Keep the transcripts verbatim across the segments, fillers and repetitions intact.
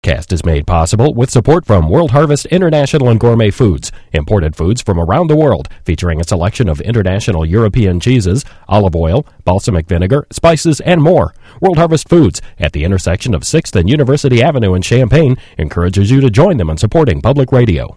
Cast is made possible with support from World Harvest International and Gourmet Foods, imported foods from around the world, featuring a selection of international European cheeses, olive oil, balsamic vinegar, spices, and more. World Harvest Foods, at the intersection of sixth and University Avenue in Champaign, encourages you to join them in supporting public radio.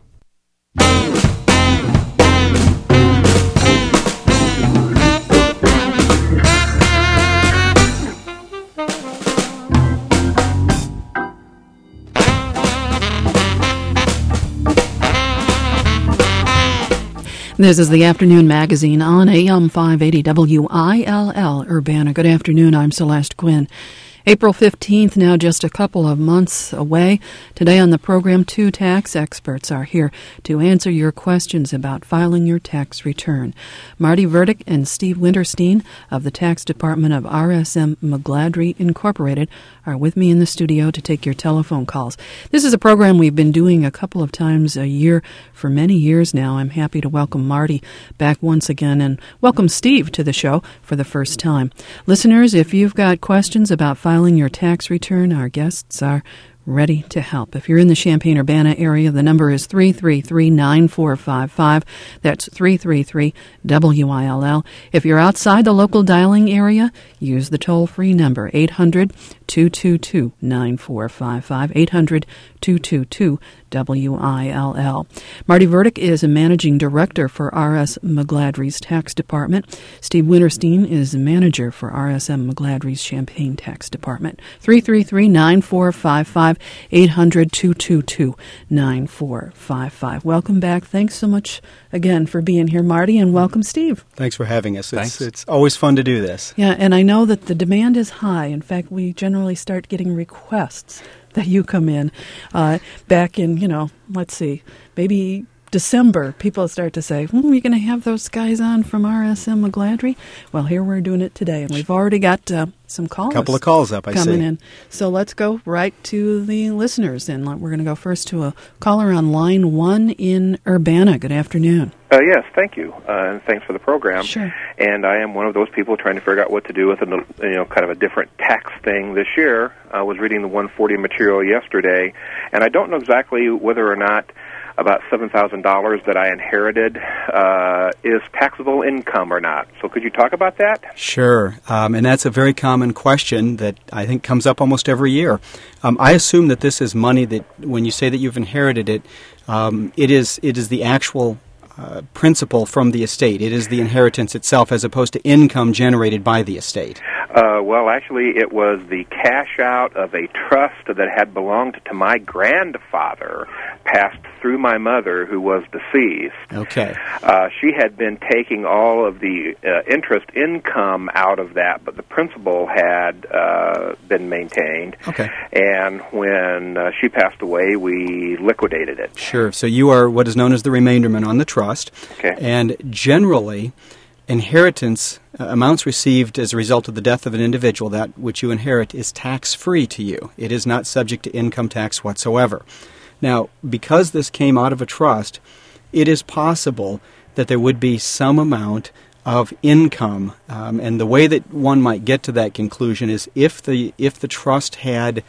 This is the Afternoon Magazine on A M five eighty W I L L Urbana. Good afternoon, I'm Celeste Quinn. April fifteenth, now just a couple of months away. Today on the program, two tax experts are here to answer your questions about filing your tax return. Marty Verdick and Steve Winterstein of the Tax Department of R S M McGladrey Incorporated are with me in the studio to take your telephone calls. This is a program we've been doing a couple of times a year for many years now. I'm happy to welcome Marty back once again and welcome Steve to the show for the first time. Listeners, if you've got questions about filing your tax return, our guests are ready to help. If you're in the Champaign-Urbana area, the number is three three three, nine four five five. That's three three three W I L L. If you're outside the local dialing area, use the toll-free number, eight hundred, two two two, nine four five five, eight hundred, two two two, W I L L. Marty Verdick is a managing director for R S McGladrey's Tax Department. Steve Winterstein is a manager for R S M McGladrey's Champaign Tax Department. three three three, nine four five five, eight hundred, two two two, nine four five five. Welcome back. Thanks so much again for being here, Marty, and welcome, Steve. Thanks for having us. Thanks. It's, it's always fun to do this. Yeah, and I know that the demand is high. In fact, we generally start getting requests that you come in uh, back in, you know, let's see, maybe December. People start to say, hmm, are you going to have those guys on from R S M McGladrey? Well, here we're doing it today, and we've already got uh, some calls. A couple of calls up, I coming see. in. So let's go right to the listeners, and we're going to go first to a caller on line one in Urbana. Good afternoon. Uh, yes, thank you, uh, and thanks for the program. Sure. And I am one of those people trying to figure out what to do with a, you know, kind of a different tax thing this year. I was reading the one forty material yesterday, and I don't know exactly whether or not about seven thousand dollars that I inherited uh, is taxable income or not. So could you talk about that? Sure. Um, and that's a very common question that I think comes up almost every year. Um, I assume that this is money that when you say that you've inherited it, um, it is it is the actual uh, principal from the estate. It is the inheritance itself as opposed to income generated by the estate. Uh, well, actually, it was the cash out of a trust that had belonged to my grandfather, passed through my mother, who was deceased. Okay. Uh, she had been taking all of the uh, interest income out of that, but the principal had uh, been maintained. Okay. And when uh, she passed away, we liquidated it. Sure. So you are what is known as the remainderman on the trust. Okay. And generally, inheritance uh, amounts received as a result of the death of an individual, that which you inherit, is tax-free to you. It is not subject to income tax whatsoever. Now, because this came out of a trust, it is possible that there would be some amount of income, um, and the way that one might get to that conclusion is if the if the trust had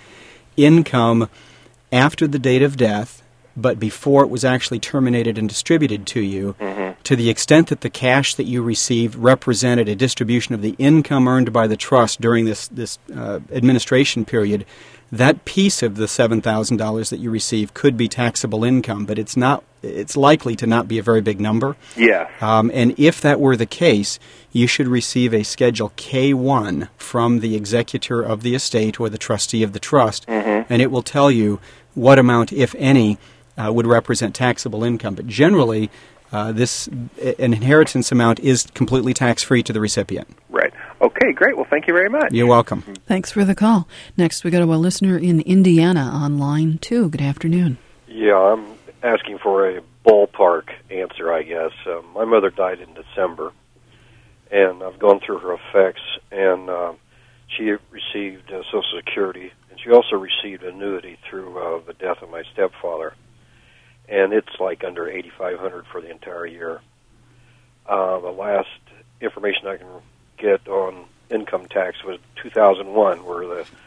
income after the date of death, but before it was actually terminated and distributed to you, mm-hmm. to the extent that the cash that you received represented a distribution of the income earned by the trust during this this uh, administration period, that piece of the seven thousand dollars that you receive could be taxable income, but it's not. It's likely to not be a very big number. Yeah. Um, and if that were the case, you should receive a Schedule K one from the executor of the estate or the trustee of the trust, mm-hmm. and it will tell you what amount, if any, uh, would represent taxable income. But generally, uh, this an inheritance amount is completely tax-free to the recipient. Right. Okay, great. Well, thank you very much. You're welcome. Thanks for the call. Next, we go to a listener in Indiana on line two. Good afternoon. Yeah, I'm asking for a ballpark answer, I guess. Uh, my mother died in December, and I've gone through her effects, and uh, she received uh, Social Security, and she also received annuity through uh, the death of my stepfather, and it's like under eighty-five hundred dollars for the entire year. Uh, the last information I can get on income tax was two thousand one, where the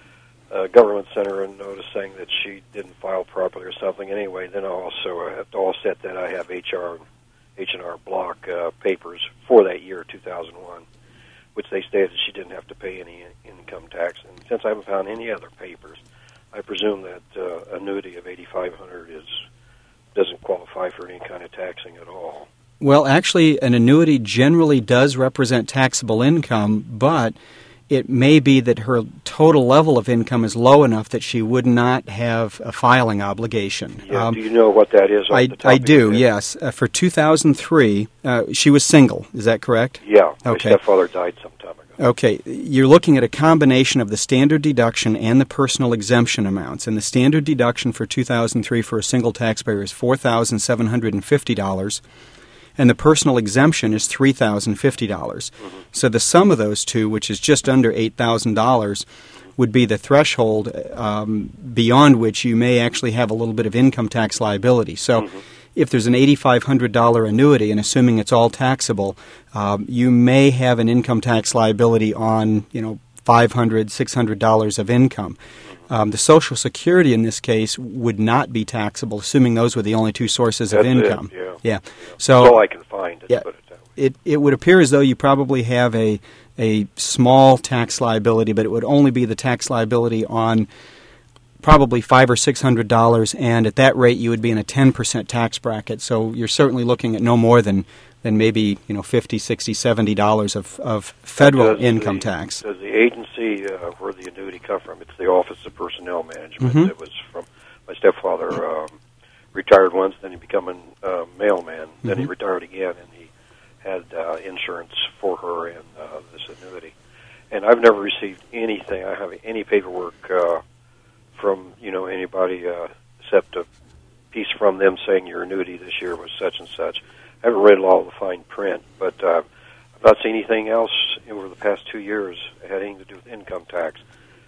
a government sent her a notice saying that she didn't file properly or something. Anyway, then I also uh, have to offset that I have H R, H and R Block uh, papers for that year, two thousand one, which they stated she didn't have to pay any in- income tax. And since I haven't found any other papers, I presume that uh, annuity of eighty-five hundred is doesn't qualify for any kind of taxing at all. Well, actually, an annuity generally does represent taxable income, but it may be that her total level of income is low enough that she would not have a filing obligation. Yeah, Um, do you know what that is? Off I, the top I of do, your head? yes. Uh, for two thousand three, uh, she was single. Is that correct? Yeah, my Okay. stepfather died some time ago. Okay, you're looking at a combination of the standard deduction and the personal exemption amounts. And the standard deduction for two thousand three for a single taxpayer is four thousand seven hundred fifty dollars, and the personal exemption is three thousand fifty dollars. Mm-hmm. So the sum of those two, which is just under eight thousand dollars, would be the threshold um, beyond which you may actually have a little bit of income tax liability. So Mm-hmm. if there's an eight thousand five hundred dollars annuity, and assuming it's all taxable, um, you may have an income tax liability on, you know, five hundred dollars, six hundred dollars of income. Um, the Social Security in this case would not be taxable, assuming those were the only two sources of That's it, income. yeah. yeah. So, So all I can find, let's yeah, put it that way. it it would appear as though you probably have a a small tax liability, but it would only be the tax liability on probably five or six hundred dollars, and at that rate, you would be in a ten percent tax bracket. So you're certainly looking at no more than than maybe you know fifty, sixty, seventy dollars of of federal Does income the, tax. Does the agency uh, where the annuity come from? It's the Office of Personnel Management. Mhm. It was from my stepfather. Um, retired once, then he became a uh, mailman. Then he Mhm. retired again, and he had uh, insurance for her and uh, this annuity. And I've never received anything. I have any paperwork uh, from you know anybody uh, except a piece from them saying your annuity this year was such and such. I haven't read all the fine print, but uh, I've not seen anything else over the past two years that had anything to do with income tax.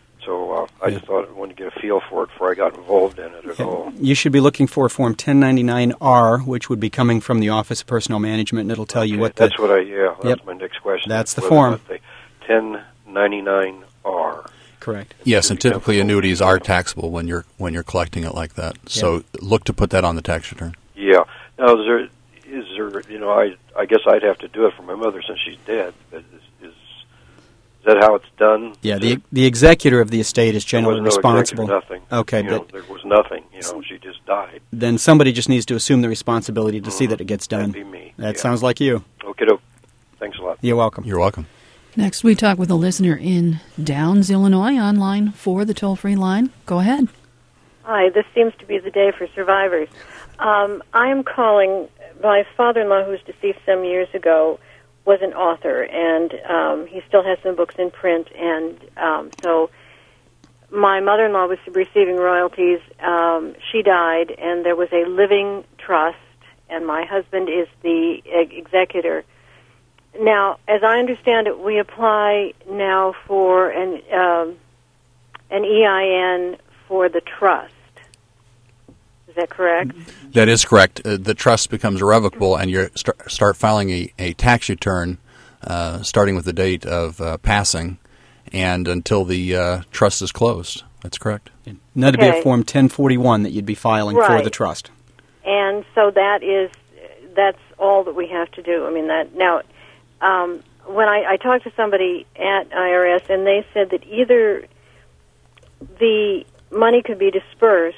So uh, I just thought I wanted to get a feel for it before I got involved in it at Yeah. all. You should be looking for Form ten ninety-nine R, which would be coming from the Office of Personnel Management, and it'll tell you Okay, what the... that's what I yeah. That's Yep. my next question. That's the Whether form. or not the ten ninety-nine R. Correct. Yes, and typically annuities are taxable when you're when you're collecting it like that. So look to put that on the tax return. Yeah. Now, is there is there you know I I guess I'd have to do it for my mother since she's dead. But is, is is that how it's done? Yeah, the the executor of the estate is There generally was no responsible. executor, nothing. Okay, You know, but there was nothing. You know, she just died. then somebody just needs to assume the responsibility to see that it gets done. That'd be me. That yeah. sounds like you. Okay, doke. Thanks a lot. You're welcome. You're welcome. Next, we talk with a listener in Downs, Illinois, on line four, the toll-free line. Go ahead. Hi, this seems to be the day for survivors. Um, I am calling, my father-in-law, who was deceased some years ago, was an author, and um, he still has some books in print, and um, so my mother-in-law was receiving royalties. Um, she died, and there was a living trust, and my husband is the ex- executor. Now, as I understand it, we apply now for an um, an E I N for the trust. Is that correct? That is correct. Uh, the trust becomes irrevocable, and you st- start filing a, a tax return uh, starting with the date of uh, passing and until the uh, trust is closed. That's correct. And that'd be Okay. a Form ten forty-one that you'd be filing for Right. the trust. And so that is that's all that we have to do. I mean that now. Um, when I, I talked to somebody at I R S, and they said that either the money could be dispersed,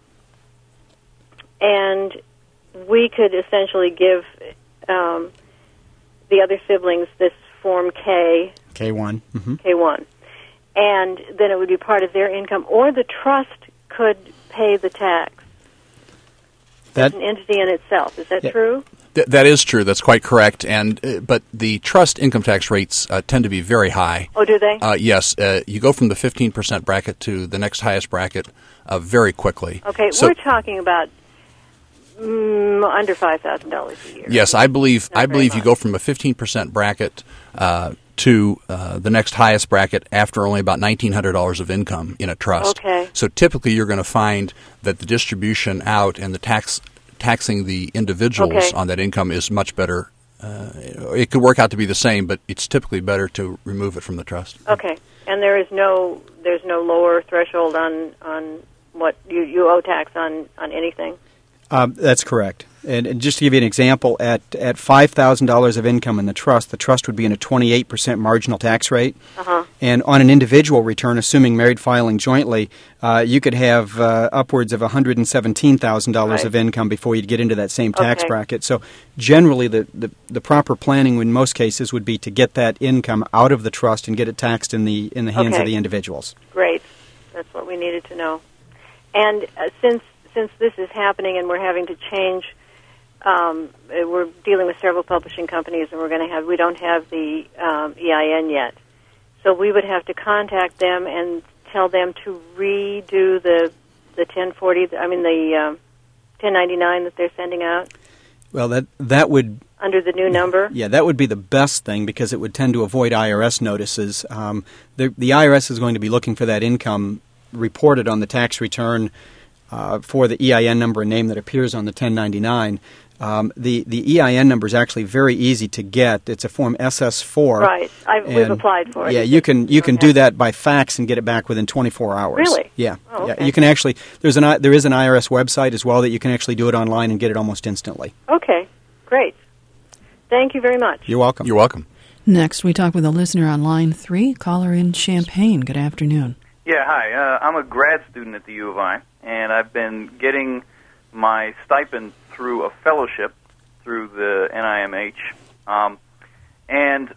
and we could essentially give um, the other siblings this Form K, K one. Mm-hmm. K one, and then it would be part of their income, or the trust could pay the tax. That It's an entity in itself. Is that Yeah. true? Th- that is true. That's quite correct. And uh, but the trust income tax rates uh, tend to be very high. Oh, do they? Uh, yes, uh, you go from the fifteen percent bracket to the next highest bracket uh, very quickly. Okay, So- we're talking about mm, under five thousand dollars a year. Yes, I believe Not I very believe you much. go from a fifteen percent bracket uh, to uh, the next highest bracket after only about nineteen hundred dollars of income in a trust. Okay. So typically you're going to find that the distribution out and the tax taxing the individuals Okay. on that income is much better. Uh, it could work out to be the same, but it's typically better to remove it from the trust. Okay. And there is no there's no lower threshold on on what you, you owe tax on, on anything? Um, that's correct. And, and just to give you an example, at, at five thousand dollars of income in the trust, the trust would be in a twenty-eight percent marginal tax rate. Uh-huh. And on an individual return, assuming married filing jointly, uh, you could have uh, upwards of one hundred seventeen thousand dollars Right. of income before you'd get into that same tax Okay. bracket. So generally, the, the, the proper planning in most cases would be to get that income out of the trust and get it taxed in the in the hands Okay. of the individuals. Great. That's what we needed to know. And uh, since since this is happening and we're having to change, um, uh, we're dealing with several publishing companies, and we're going to have we don't have the um, E I N yet, so we would have to contact them and tell them to redo the the ten forty. I mean the um, ten ninety-nine that they're sending out Well, that that would under the new number. Yeah, that would be the best thing because it would tend to avoid I R S notices. Um, the, the I R S is going to be looking for that income reported on the tax return uh, for the E I N number and name that appears on the ten ninety-nine. Um, the, the E I N number is actually very easy to get. It's a Form S S four. Right. I, we've and, applied for it. Yeah, you can you can Okay. do that by fax and get it back within twenty-four hours. Really? Yeah. Oh, Yeah. okay. You can actually there's an I- there is an I R S website as well that you can actually do it online and get it almost instantly. Okay. Great. Thank you very much. You're welcome. You're welcome. Next, we talk with a listener on line three, caller in Champaign. Good afternoon. Yeah, hi. Uh, I'm a grad student at the U of I, and I've been getting my stipend through a fellowship through the N I M H. Um, and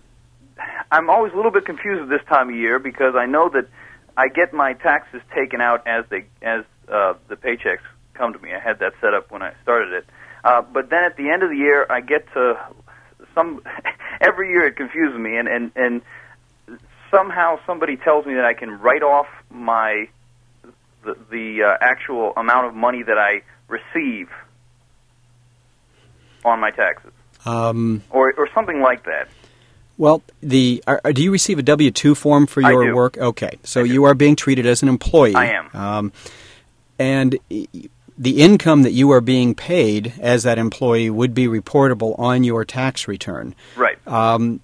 I'm always a little bit confused at this time of year because I know that I get my taxes taken out as they as uh, the paychecks come to me. I had that set up when I started it. Uh, but then at the end of the year, I get to some. Every year it confuses me, and, and, and somehow somebody tells me that I can write off my the, the uh, actual amount of money that I receive on my taxes, Um, or or something like that. Well, the are, do you receive a W two form for I your do. work? Okay, so I do. you are being treated as an employee. I am. Um, and y- the income that you are being paid as that employee would be reportable on your tax return. Right. Um,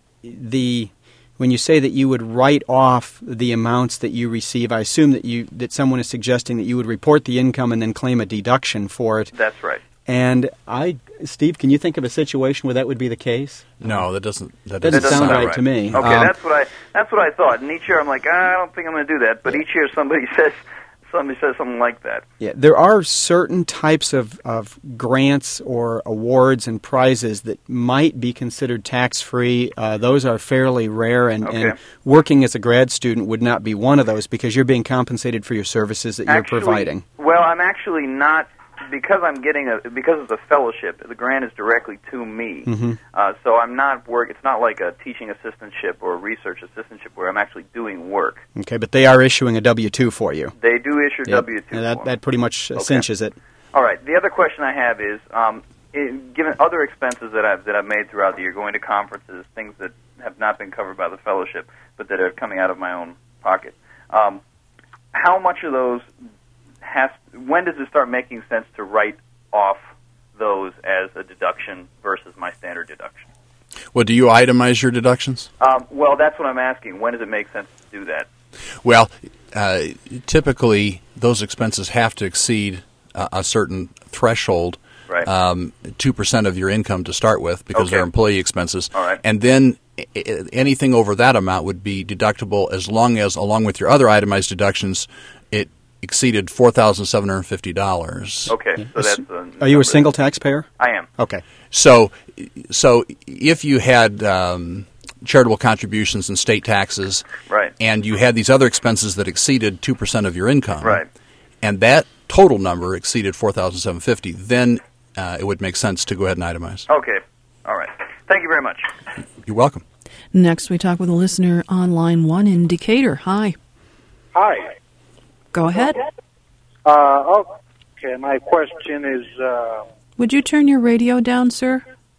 the when you say that you would write off the amounts that you receive, I assume that you that someone is suggesting that you would report the income and then claim a deduction for it. That's right. And I, Steve, can you think of a situation where that would be the case? No, that doesn't. That Doesn't doesn't, sound sound right to me. Okay, Um, that's what I that's what I thought. And each year I'm like, ah, I don't think I'm going to do that. But each year somebody says somebody says something like that. Yeah, there are certain types of, of grants or awards and prizes that might be considered tax-free. Uh, those are fairly rare, and, Okay. and working as a grad student would not be one of those because you're being compensated for your services that you're Actually, providing. Well, I'm actually not because I'm getting a because it's a fellowship. The grant is directly to me, Mm-hmm. uh, so I'm not work. It's not like a teaching assistantship or a research assistantship where I'm actually doing work. Okay, but they are issuing a W two for you. They do issue Yep. W two. And that, forms. that pretty much uh, Okay. cinches it. All right. The other question I have is, um, in, given other expenses that I've that I've made throughout the year, going to conferences, things that have not been covered by the fellowship, but that are coming out of my own pocket, um, how much of those has? When does it start making sense to write off those as a deduction versus my standard deduction? Well, do you itemize your deductions? Um, well, that's what I'm asking. When does it make sense to do that? Well, uh, typically those expenses have to exceed uh, a certain threshold, Right. um, two percent of your income to start with, because Okay. they're employee expenses. All right. And then I- I- anything over that amount would be deductible as long as, along with your other itemized deductions, it exceeded four thousand seven hundred fifty dollars. Okay, so that's. The Are you number. a single taxpayer? I am. Okay. So, so if you had um, charitable contributions and state taxes, Right. and you had these other expenses that exceeded two percent of your income, Right. and that total number exceeded four thousand seven hundred fifty dollars, then uh, it would make sense to go ahead and itemize. Okay. All right. Thank you very much. You're welcome. Next, we talk with a listener on line one in Decatur. Hi. Hi. Go ahead. Uh, okay, my question is, uh, Would you turn your radio down, sir?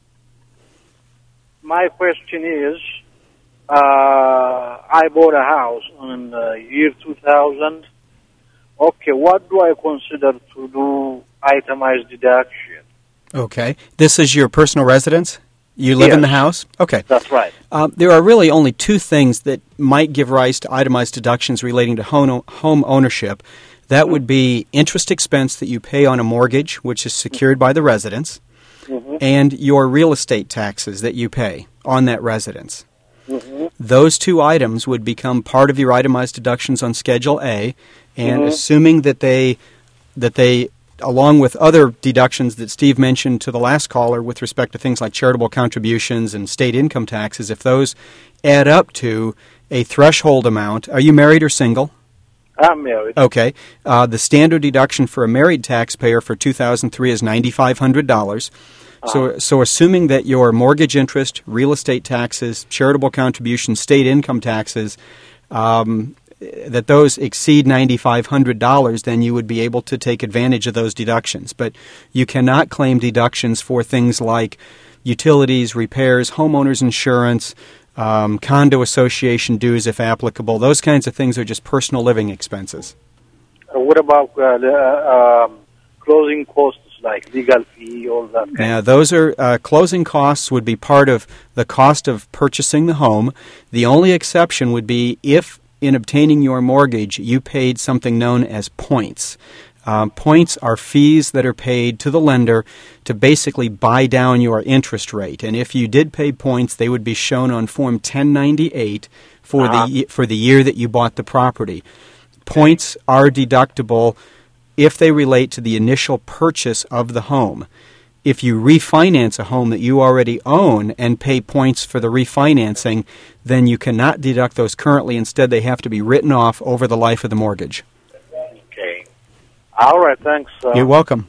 my question is, uh, I bought a house in the year two thousand. Okay, what do I consider to do itemized deduction? Okay. This is your personal residence? You live Yes. in the house? Okay. That's right. Uh, there are really only two things that might give rise to itemized deductions relating to home, home ownership. That would be interest expense that you pay on a mortgage, which is secured by the residence, Mm-hmm. and your real estate taxes that you pay on that residence. Mm-hmm. Those two items would become part of your itemized deductions on Schedule A, and Mhm. assuming that they that they along with other deductions that Steve mentioned to the last caller with respect to things like charitable contributions and state income taxes, if those add up to a threshold amount, are you married or single? I'm married. Okay. Uh, the standard deduction for a married taxpayer for two thousand three is nine thousand five hundred dollars. So, so assuming that your mortgage interest, real estate taxes, charitable contributions, state income taxes, um, that those exceed nine thousand five hundred dollars, then you would be able to take advantage of those deductions. But you cannot claim deductions for things like utilities, repairs, homeowners insurance, um, condo association dues if applicable. Those kinds of things are just personal living expenses. Uh, what about uh, the uh, um, closing costs like legal fee, all that? Now, those are uh, closing costs would be part of the cost of purchasing the home. The only exception would be if, in obtaining your mortgage, you paid something known as points. Um, points are fees that are paid to the lender to basically buy down your interest rate. And if you did pay points, they would be shown on Form ten ninety-eight for Uh-huh. the for the year that you bought the property. Points are deductible if they relate to the initial purchase of the home. If you refinance a home that you already own and pay points for the refinancing, then you cannot deduct those currently. Instead, they have to be written off over the life of the mortgage. Okay. All right, thanks. Uh, You're welcome.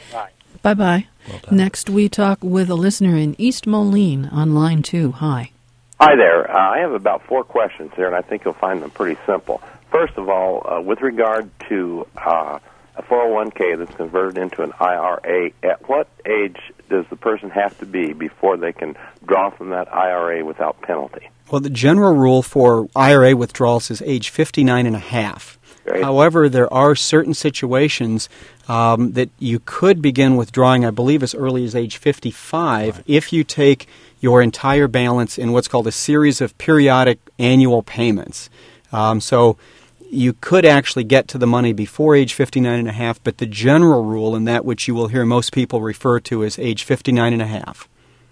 Bye-bye. Well done. Next, we talk with a listener in East Moline on line two. Hi. Hi there. Uh, I have about four questions here, and I think you'll find them pretty simple. First of all, uh, with regard to uh, a four oh one k that's converted into an I R A, at what age does the person have to be before they can draw from that I R A without penalty? Well, the general rule for I R A withdrawals is age fifty-nine and a half. Right. However, there are certain situations um, that you could begin withdrawing, I believe, as early as age fifty-five right. if you take your entire balance in what's called a series of periodic annual payments. Um, so you could actually get to the money before age fifty-nine and a half, but the general rule, and that which you will hear most people refer to as age fifty-nine and a half.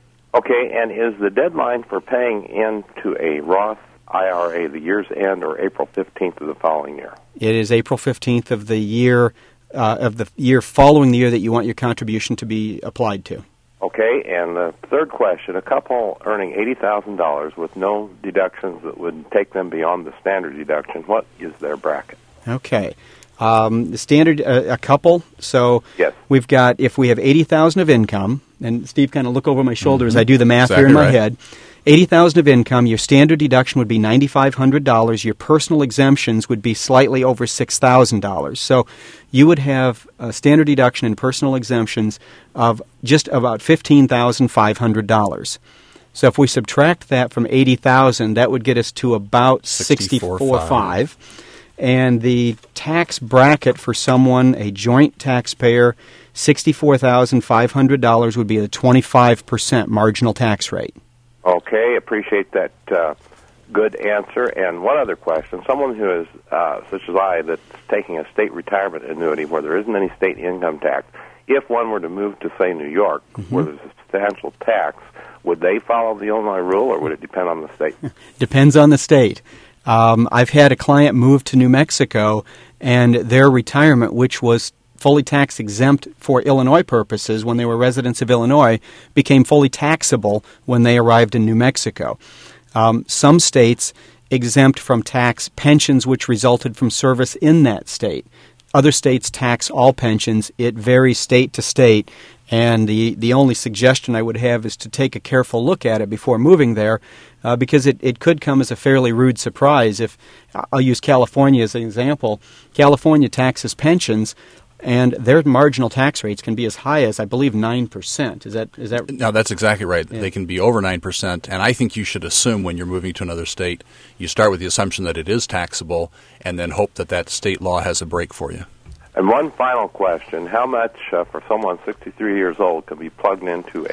Okay, and is the deadline for paying into a Roth I R A the year's end or April fifteenth of the following year? It is April fifteenth of the year uh, of the year following the year that you want your contribution to be applied to. Okay, and the third question, a couple earning eighty thousand dollars with no deductions that would take them beyond the standard deduction, what is their bracket? Okay. Um, the standard, uh, a couple, so yes. We've got, if we have eighty thousand dollars of income, and Steve kind of look over my shoulder mm-hmm. as I do the math exactly here in my right. head, eighty thousand dollars of income, your standard deduction would be nine thousand five hundred dollars, your personal exemptions would be slightly over six thousand dollars. So you would have a standard deduction and personal exemptions of just about fifteen thousand five hundred dollars. So if we subtract that from eighty thousand dollars, that would get us to about sixty-four thousand five hundred dollars. And the tax bracket for someone, a joint taxpayer, sixty-four thousand five hundred dollars would be a twenty-five percent marginal tax rate. Okay, appreciate that uh, good answer. And one other question. Someone who is, uh, such as I, that's taking a state retirement annuity where there isn't any state income tax, if one were to move to, say, New York, mm-hmm. where there's a substantial tax, would they follow the Illinois rule, or would it depend on the state? Depends on the state. Um, I've had a client move to New Mexico, and their retirement, which was fully tax exempt for Illinois purposes when they were residents of Illinois, became fully taxable when they arrived in New Mexico. Um, some states exempt from tax pensions which resulted from service in that state. Other states tax all pensions. It varies state to state, and the, the only suggestion I would have is to take a careful look at it before moving there, uh, because it, it could come as a fairly rude surprise. If I'll use California as an example. California taxes pensions, and their marginal tax rates can be as high as, I believe, nine percent. Is that is that? No, that's exactly right. Yeah. They can be over nine percent, and I think you should assume when you're moving to another state, you start with the assumption that it is taxable, and then hope that that state law has a break for you. And one final question. How much uh, for someone sixty-three years old can be plugged into a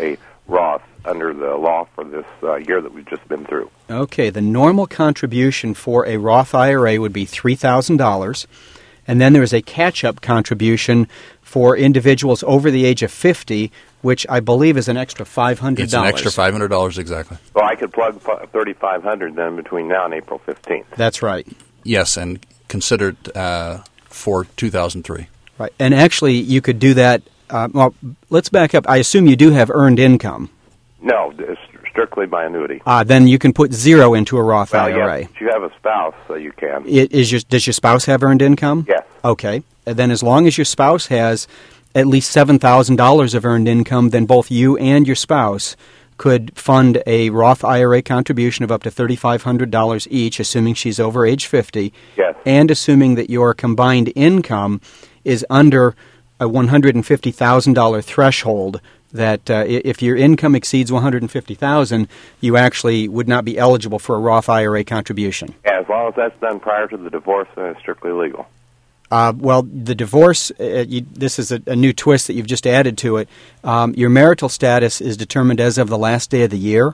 Roth under the law for this uh, year that we've just been through? Okay, the normal contribution for a Roth I R A would be three thousand dollars, and then there is a catch-up contribution for individuals over the age of fifty, which I believe is an extra five hundred dollars. It's an extra five hundred dollars, exactly. So I could plug thirty-five hundred dollars then between now and April fifteenth. That's right. Yes, and considered uh, for two thousand three. Right, and actually you could do that. Uh, well, let's back up. I assume you do have earned income. No, it's strictly by annuity. Ah, then you can put zero into a Roth well, I R A. Yes, if you have a spouse, so you can. It, is your, does your spouse have earned income? Yes. Okay. And then as long as your spouse has at least seven thousand dollars of earned income, then both you and your spouse could fund a Roth I R A contribution of up to three thousand five hundred dollars each, assuming she's over age fifty, yes, and assuming that your combined income is under a one hundred fifty thousand dollars threshold, that uh, if your income exceeds one hundred fifty thousand dollars, you actually would not be eligible for a Roth I R A contribution. Yeah, as long as that's done prior to the divorce, then it's strictly legal. Uh, well, the divorce, uh, you, this is a, a new twist that you've just added to it. Um, your marital status is determined as of the last day of the year.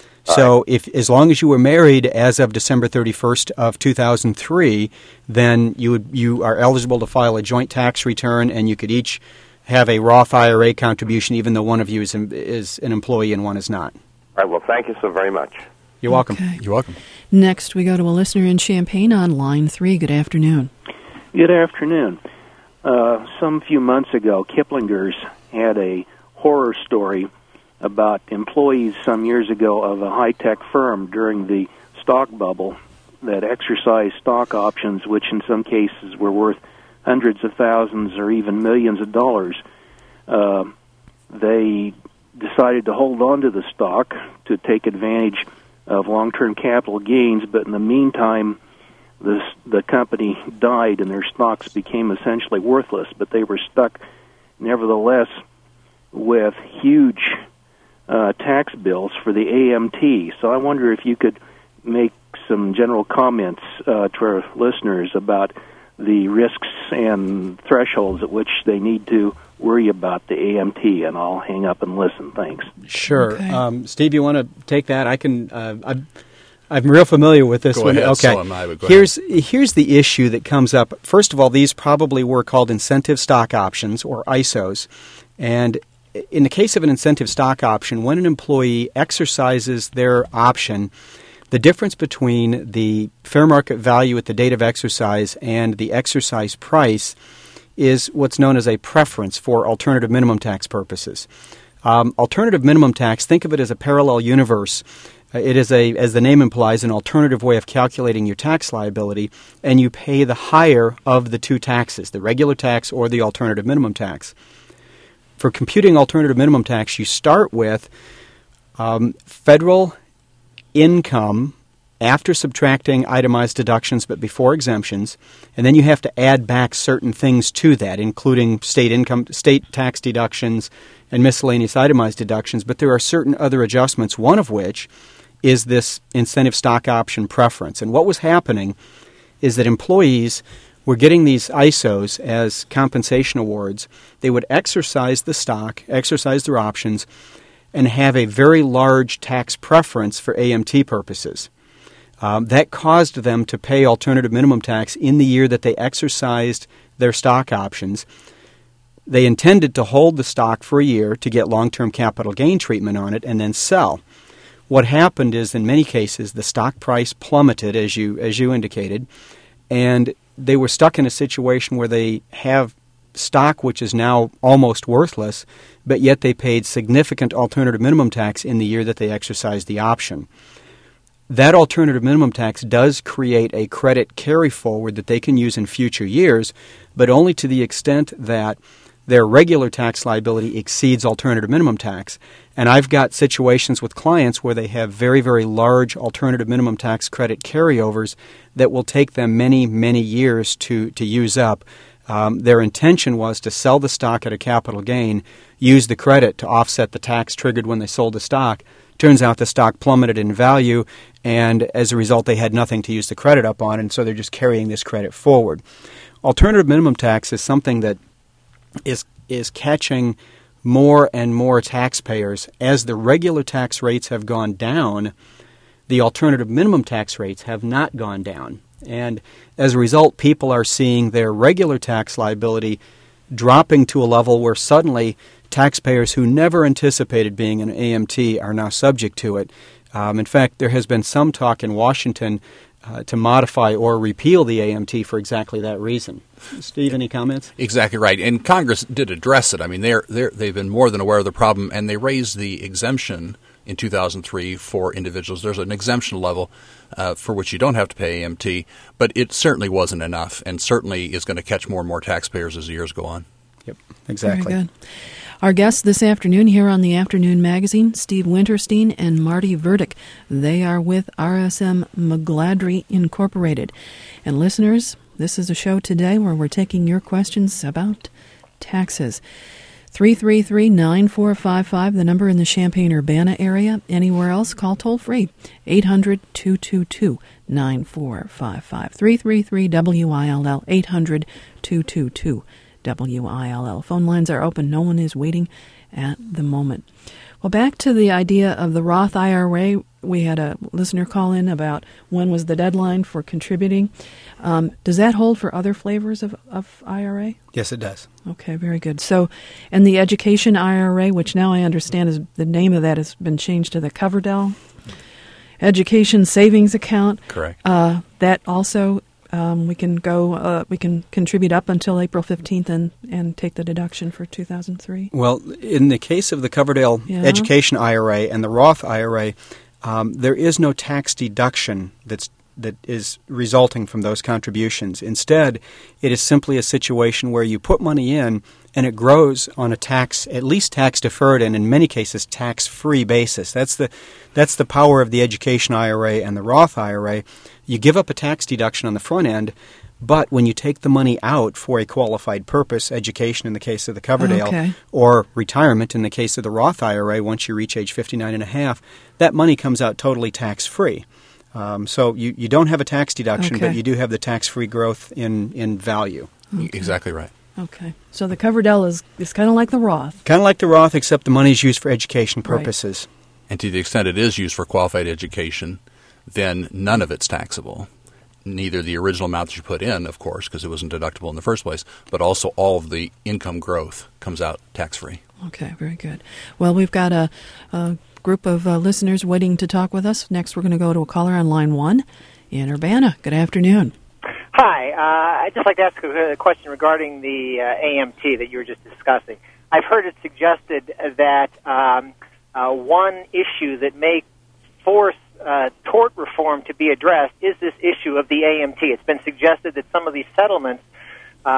So if as long as you were married as of December thirty-first of two thousand three, then you would you are eligible to file a joint tax return, and you could each have a Roth I R A contribution, even though one of you is, is an employee and one is not. All right, well, thank you so very much. You're welcome. Okay. You're welcome. Next, we go to a listener in Champaign on line three. Good afternoon. Good afternoon. Uh, some few months ago, Kiplinger's had a horror story about employees some years ago of a high-tech firm during the stock bubble that exercised stock options, which in some cases were worth hundreds of thousands or even millions of dollars. Uh, they decided to hold on to the stock to take advantage of long-term capital gains, but in the meantime, this, the company died and their stocks became essentially worthless, but they were stuck, nevertheless, with huge uh, tax bills for the A M T. So I wonder if you could make some general comments uh, to our listeners about the risks and thresholds at which they need to worry about the A M T, and I'll hang up and listen. Thanks. Sure. Okay. Um, Steve, you want to take that? I can. Uh, I'm, I'm real familiar with this go one. Ahead. Okay. So am I, but go here's ahead. here's the issue that comes up. First of all, these probably were called incentive stock options, or I S Os, and in the case of an incentive stock option, when an employee exercises their option, the difference between the fair market value at the date of exercise and the exercise price is what's known as a preference for alternative minimum tax purposes. Um, alternative minimum tax, think of it as a parallel universe. Uh, it is, a, as the name implies, an alternative way of calculating your tax liability, and you pay the higher of the two taxes, the regular tax or the alternative minimum tax. For computing alternative minimum tax, you start with um, federal income after subtracting itemized deductions but before exemptions, and then you have to add back certain things to that, including state income, state tax deductions and miscellaneous itemized deductions, but there are certain other adjustments, one of which is this incentive stock option preference. And what was happening is that employees were getting these I S Os as compensation awards. They would exercise the stock, exercise their options, and have a very large tax preference for A M T purposes. Um, that caused them to pay alternative minimum tax in the year that they exercised their stock options. They intended to hold the stock for a year to get long-term capital gain treatment on it and then sell. What happened is, in many cases, the stock price plummeted, as you as you indicated, and they were stuck in a situation where they have stock which is now almost worthless, but yet they paid significant alternative minimum tax in the year that they exercised the option. That alternative minimum tax does create a credit carry forward that they can use in future years, but only to the extent that their regular tax liability exceeds alternative minimum tax. And I've got situations with clients where they have very, very large alternative minimum tax credit carryovers that will take them many, many years to, to use up. Um, their intention was to sell the stock at a capital gain, use the credit to offset the tax triggered when they sold the stock. Turns out the stock plummeted in value, and as a result they had nothing to use the credit up on, and so they're just carrying this credit forward. Alternative minimum tax is something that is is catching more and more taxpayers, as the regular tax rates have gone down, the alternative minimum tax rates have not gone down. And as a result, people are seeing their regular tax liability dropping to a level where suddenly taxpayers who never anticipated being an A M T are now subject to it. Um, in fact, there has been some talk in Washington uh, to modify or repeal the A M T for exactly that reason. Steve, any comments? Exactly right. And Congress did address it. I mean, they're, they're, they've been more than aware of the problem, and they raised the exemption in two thousand three for individuals. There's an exemption level uh, for which you don't have to pay A M T, but it certainly wasn't enough, and certainly is going to catch more and more taxpayers as the years go on. Yep, exactly. Very good. Our guests this afternoon here on the Afternoon Magazine, Steve Winterstein and Marty Verdick. They are with R S M McGladrey Incorporated. And listeners, this is a show today where we're taking your questions about taxes. three three three, nine four five five, the number in the Champaign-Urbana area. Anywhere else, call toll-free, eight hundred, two two two, nine four five five. three three three, W I L L, eight hundred, two two two, W I L L. Phone lines are open. No one is waiting at the moment. Well, back to the idea of the Roth I R A. We had a listener call in about when was the deadline for contributing. Um, does that hold for other flavors of, of I R A? Yes, it does. Okay, very good. So, and the Education I R A, which now I understand is the name of that has been changed to the Coverdell Education Savings Account. Correct. Uh, that also um, we can go. Uh, we can contribute up until April fifteenth and, and take the deduction for two thousand three. Well, in the case of the Coverdell Yeah. Education I R A and the Roth I R A, um, there is no tax deduction that's that is resulting from those contributions. Instead, it is simply a situation where you put money in and it grows on a tax, at least tax-deferred, and in many cases tax-free basis. That's the that's the power of the Education I R A and the Roth I R A. You give up a tax deduction on the front end, but when you take the money out for a qualified purpose, education in the case of the Coverdell, Okay. or retirement in the case of the Roth I R A, once you reach age fifty-nine and a half, that money comes out totally tax-free. Um, so you, you don't have a tax deduction, Okay. but you do have the tax-free growth in, in value. Okay. Exactly right. Okay. So the Coverdell is, is kind of like the Roth. Kind of like the Roth, except the money is used for education purposes. Right. And to the extent it is used for qualified education, then none of it's taxable. Neither the original amount that you put in, of course, because it wasn't deductible in the first place, but also all of the income growth comes out tax-free. Okay, very good. Well, we've got a, a group of uh, listeners waiting to talk with us. Next, we're going to go to a caller on line one in Urbana. Good afternoon. Hi. Uh, I'd just like to ask a, a question regarding the uh, A M T that you were just discussing. I've heard it suggested that um, uh, one issue that may force uh, tort reform to be addressed is this issue of the A M T. It's been suggested that some of these settlements uh,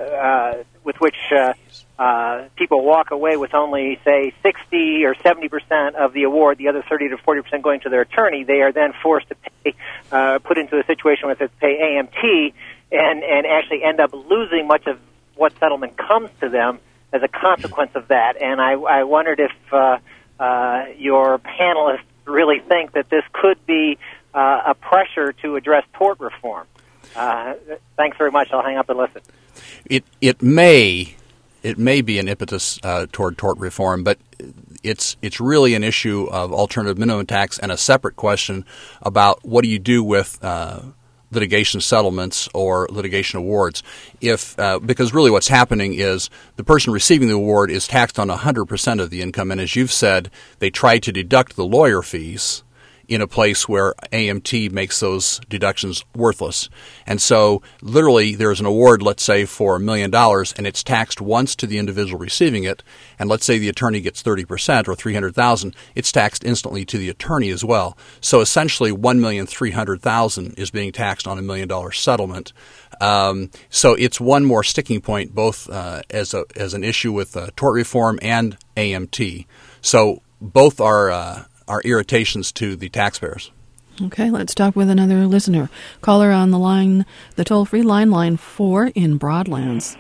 uh, with which uh, uh, people walk away with only, say, sixty or seventy percent of the award, the other thirty to forty percent going to their attorney, they are then forced to pay, uh, put into a situation where they pay A M T and, and actually end up losing much of what settlement comes to them as a consequence of that. And I, I wondered if uh, uh, your panelists really think that this could be uh, a pressure to address tort reform. Uh, thanks very much. I'll hang up and listen. It it may it may be an impetus uh, toward tort reform, but it's it's really an issue of alternative minimum tax and a separate question about what do you do with uh, litigation settlements or litigation awards. If uh, because really what's happening is the person receiving the award is taxed on one hundred percent of the income, and as you've said, they try to deduct the lawyer fees in a place where A M T makes those deductions worthless. And so literally there's an award, let's say, for a million dollars, and it's taxed once to the individual receiving it, and let's say the attorney gets thirty percent or three hundred thousand dollars, it's taxed instantly to the attorney as well. So essentially one million three hundred thousand dollars is being taxed on a million dollar settlement. Um, so it's one more sticking point, both uh, as a as an issue with uh, tort reform and A M T. So both are uh, are irritations to the taxpayers. Okay, let's talk with another listener. Caller on the line, the toll-free line, line four in Broadlands.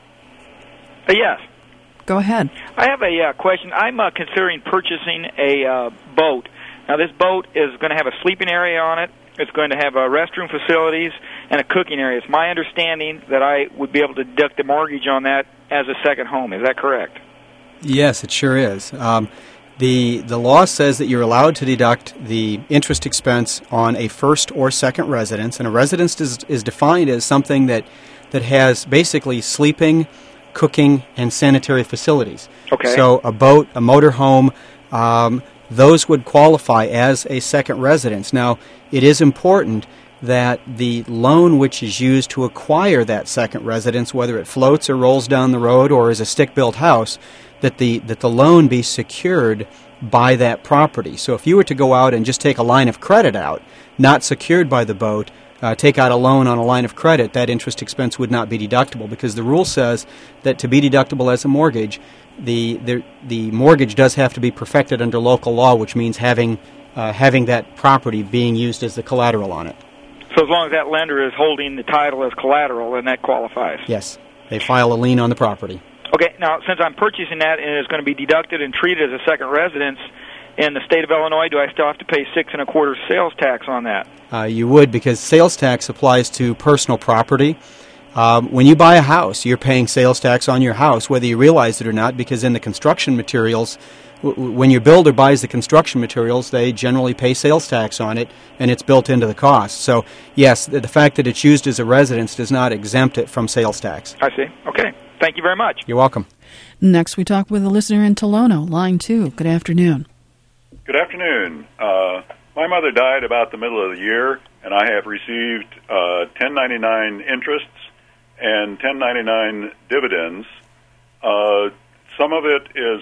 Uh, yes. Go ahead. I have a uh, question. I'm uh, considering purchasing a uh, boat. Now, this boat is going to have a sleeping area on it. It's going to have uh, restroom facilities and a cooking area. It's my understanding that I would be able to deduct the mortgage on that as a second home. Is that correct? Yes, it sure is. Um, the the law says that you're allowed to deduct the interest expense on a first or second residence, and a residence is, is defined as something that that has basically sleeping, cooking, and sanitary facilities. Okay. So a boat, a motor home, um, those would qualify as a second residence. Now, it is important that the loan which is used to acquire that second residence, whether it floats or rolls down the road or is a stick-built house, that the that the loan be secured by that property. So if you were to go out and just take a line of credit out, not secured by the boat, uh, take out a loan on a line of credit, that interest expense would not be deductible, because the rule says that to be deductible as a mortgage, the the, the mortgage does have to be perfected under local law, which means having uh, having that property being used as the collateral on it. So as long as that lender is holding the title as collateral, then that qualifies. Yes. They file a lien on the property. Okay, now, since I'm purchasing that and it's going to be deducted and treated as a second residence in the state of Illinois, do I still have to pay six and a quarter sales tax on that? Uh, you would, because sales tax applies to personal property. Um, when you buy a house, you're paying sales tax on your house, whether you realize it or not, because in the construction materials, w- when your builder buys the construction materials, they generally pay sales tax on it, and it's built into the cost. So, yes, the, the fact that it's used as a residence does not exempt it from sales tax. I see. Okay. Thank you very much. You're welcome. Next, we talk with a listener in Tolono, line two. Good afternoon. Good afternoon. Uh, my mother died about the middle of the year, and I have received uh, ten ninety-nine interests and ten ninety-nine dividends. Uh, some of it is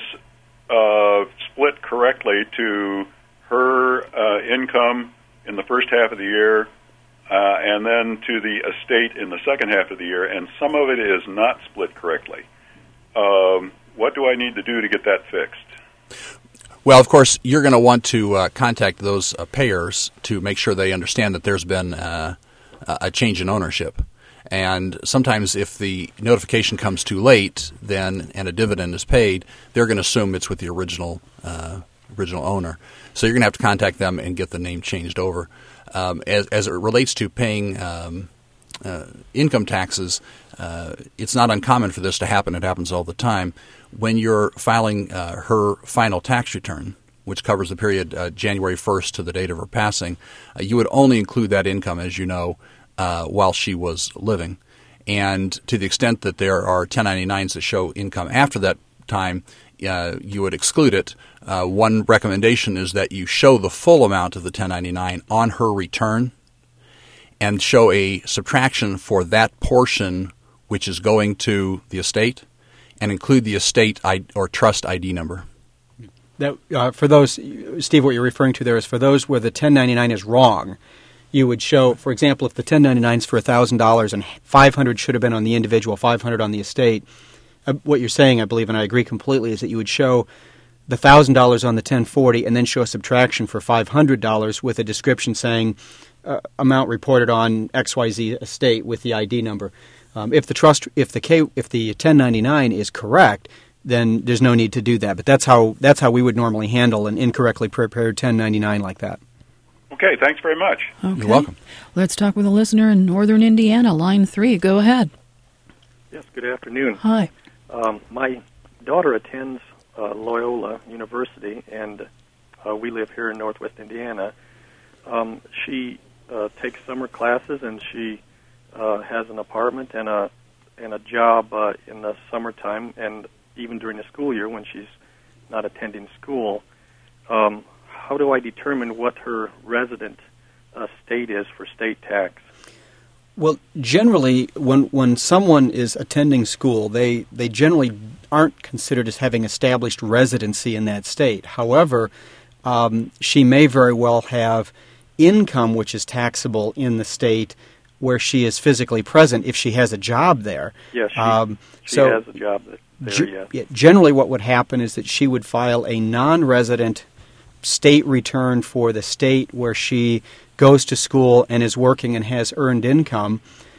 uh, split correctly to her uh, income in the first half of the year, uh, and then to the estate in the second half of the year, and some of it is not split correctly. Um, what do I need to do to get that fixed? Well, of course, you're going to want to uh, contact those uh, payers to make sure they understand that there's been uh, a change in ownership. And sometimes if the notification comes too late, then and a dividend is paid, they're going to assume it's with the original uh, original owner. So you're going to have to contact them and get the name changed over. Um, as, as it relates to paying um, uh, income taxes, uh, it's not uncommon for this to happen. It happens all the time. When you're filing uh, her final tax return, which covers the period uh, January first to the date of her passing, uh, you would only include that income, as you know, uh, while she was living. And to the extent that there are ten ninety-nines that show income after that time, uh, you would exclude it. Uh, one recommendation is that you show the full amount of the ten ninety-nine on her return and show a subtraction for that portion which is going to the estate, and include the estate I, or trust I D number. That uh, for those, Steve, what you're referring to there is for those where the ten ninety-nine is wrong. You would show, for example, if the ten ninety-nine is for one thousand dollars and five hundred dollars should have been on the individual, five hundred dollars on the estate, uh, what you're saying, I believe, and I agree completely, is that you would show the one thousand dollars on the ten forty and then show a subtraction for five hundred dollars with a description saying uh, amount reported on X Y Z estate with the I D number. Um, if the trust, if the K, if the ten ninety-nine is correct, then there's no need to do that. But that's how that's how we would normally handle an incorrectly prepared ten ninety-nine like that. Okay, thanks very much. Okay. You're welcome. Let's talk with a listener in northern Indiana, line three. Go ahead. Yes, good afternoon. Hi. Um, my daughter attends uh, Loyola University, and uh, we live here in northwest Indiana. Um, she uh, takes summer classes, and she uh, has an apartment and a and a job uh, in the summertime, and even during the school year when she's not attending school. Um, how do I determine what her resident uh, state is for state tax? Well, generally, when when someone is attending school, they, they generally aren't considered as having established residency in that state. However, um, she may very well have income which is taxable in the state where she is physically present if she has a job there. Yes, she, um, she so has a job there, ge- yes. yeah, generally what would happen is that she would file a non-resident state return for the state where she goes to school and is working and has earned income.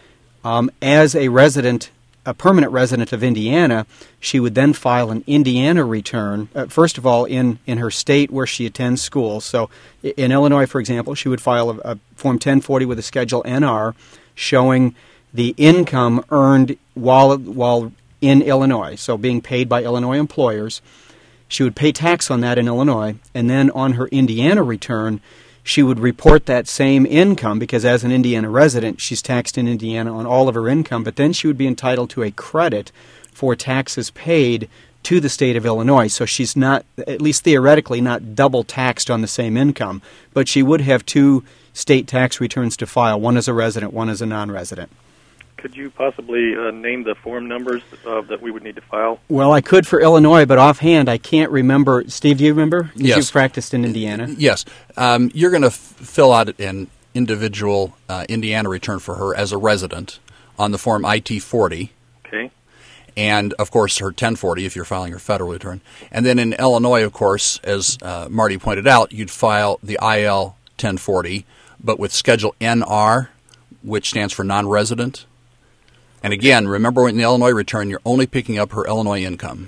Um, as a resident, a permanent resident of Indiana, she would then file an Indiana return, uh, first of all, in, in her state where she attends school. So in Illinois, for example, she would file a, a Form ten forty with a Schedule N R showing the income earned while while in Illinois, so being paid by Illinois employers. She would pay tax on that in Illinois, and then on her Indiana return, she would report that same income, because as an Indiana resident, she's taxed in Indiana on all of her income, but then she would be entitled to a credit for taxes paid to the state of Illinois. So she's not, at least theoretically, not double taxed on the same income, but she would have two state tax returns to file, one as a resident, one as a non-resident. Could you possibly uh, name the form numbers uh, that we would need to file? Well, I could for Illinois, but offhand I can't remember. Steve, do you remember? Yes. You've practiced in Indiana. Yes. Um, you're going to f- fill out an individual uh, Indiana return for her as a resident on the form I T forty. Okay. And, of course, her ten forty if you're filing her federal return. And then in Illinois, of course, as uh, Marty pointed out, you'd file the I L ten forty, but with Schedule N R, which stands for non-resident. And again, remember in the Illinois return, you're only picking up her Illinois income.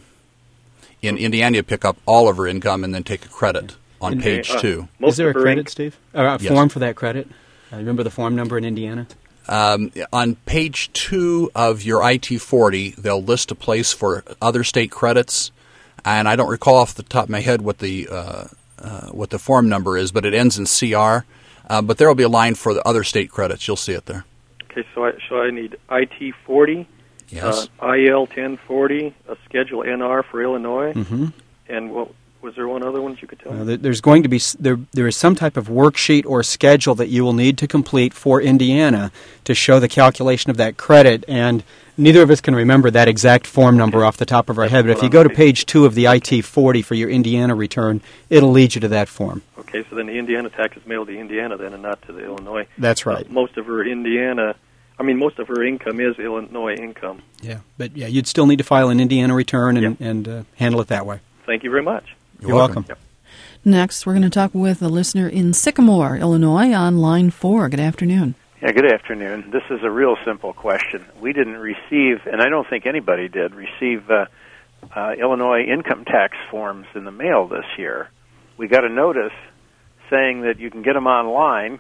In Indiana, you pick up all of her income and then take a credit on And, page uh, two. Is there a credit, inc- Steve? Or a Yes. form for that credit? Uh, remember the form number in Indiana? Um, on page two of your I T forty, they'll list a place for other state credits, and I don't recall off the top of my head what the uh, uh, what the form number is, but it ends in C R. Uh, but there will be a line for the other state credits. You'll see it there. Okay, so I, so I need I T forty, Yes. uh, I L ten forty, a Schedule N R for Illinois, Mm-hmm. and what was there one other one that you could tell me? Uh, there- there's going to be s- there. There is some type of worksheet or schedule that you will need to complete for Indiana to show the calculation of that credit. And neither of us can remember that exact form number off the top of our head. But if you go to page two of the I T forty for your Indiana return, it'll lead you to that form. Okay, so then the Indiana tax is mailed to Indiana then and not to the Illinois. That's right. Uh, most of her Indiana, I mean, most of her income is Illinois income. Yeah, but yeah, you'd still need to file an Indiana return and, and uh, handle it that way. Thank you very much. You're, You're welcome. welcome. Next, we're going to talk with a listener in Sycamore, Illinois, on line four. Good afternoon. Yeah, good afternoon. This is a real simple question. We didn't receive, and I don't think anybody did, receive uh, uh, Illinois income tax forms in the mail this year. We got a notice saying that you can get them online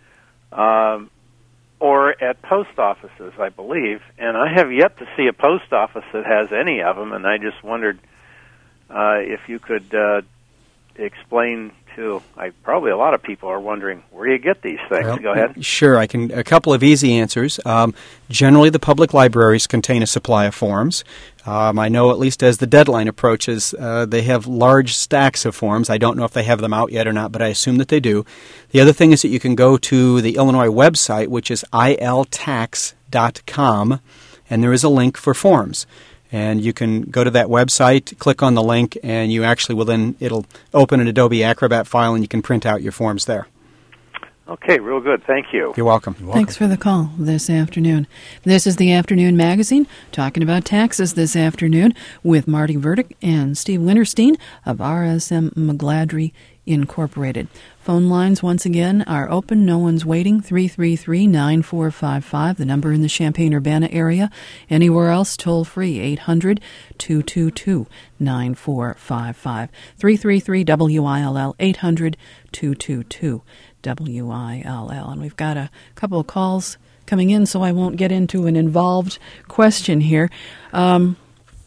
um, or at post offices, I believe, and I have yet to see a post office that has any of them, and I just wondered uh, if you could uh, explain to, I probably a lot of people are wondering, where do you get these things? Well, Go ahead. Sure, I can. A couple of easy answers. Um, generally, the public libraries contain a supply of forms. Um, I know, at least as the deadline approaches, uh, they have large stacks of forms. I don't know if they have them out yet or not, but I assume that they do. The other thing is that you can go to the Illinois website, which is I L tax dot com, and there is a link for forms. And you can go to that website, click on the link, and you actually will then, it'll open an Adobe Acrobat file, and you can print out your forms there. Okay, real good. Thank you. You're welcome. You're welcome. Thanks for the call this afternoon. This is the Afternoon Magazine, talking about taxes this afternoon with Marty Verdick and Steve Winterstein of R S M McGladrey Incorporated. Phone lines, once again, are open. No one's waiting. three three three, nine four five five, the number in the Champaign-Urbana area. Anywhere else, toll-free, eight hundred, two two two, nine four five five. three three three W I L L, eight hundred, two two two, W I L L. And we've got a couple of calls coming in, so I won't get into an involved question here. Um,